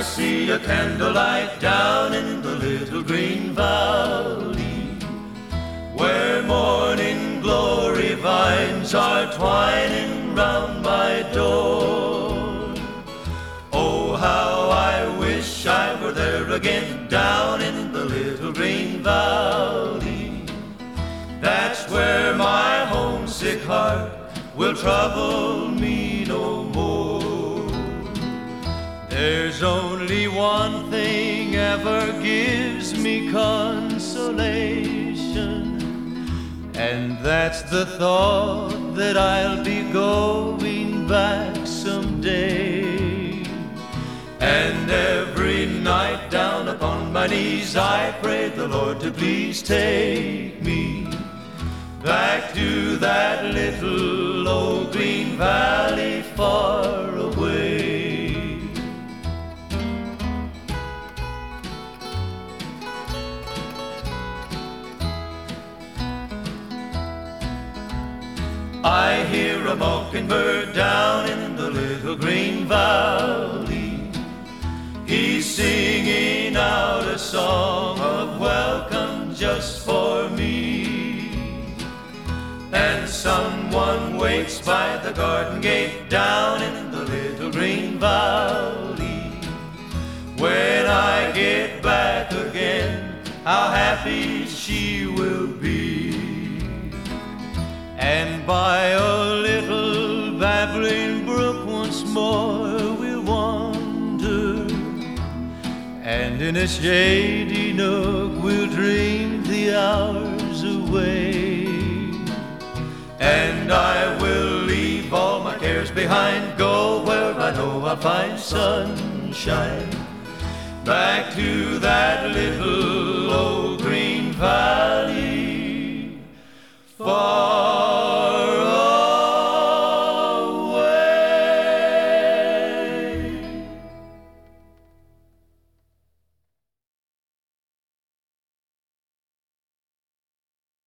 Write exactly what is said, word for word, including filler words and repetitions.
I see a candlelight down in the little green valley, where morning glory vines are twining round my door. Oh, how I wish I were there again, down in the little green valley. That's where my homesick heart will trouble me no more. There's only one thing ever gives me consolation, and that's the thought that I'll be going back someday. And every night down upon my knees I pray the Lord to please take me back to that little old green valley far away. I hear a mockingbird down in the little green valley. He's singing out a song of welcome just for me. And someone waits by the garden gate down in the little green valley. When I get back again, how happy she will be. And by a little babbling brook once more we'll wander, and in a shady nook we'll dream the hours away. And I will leave all my cares behind, go where I know I'll find sunshine, back to that little old green valley.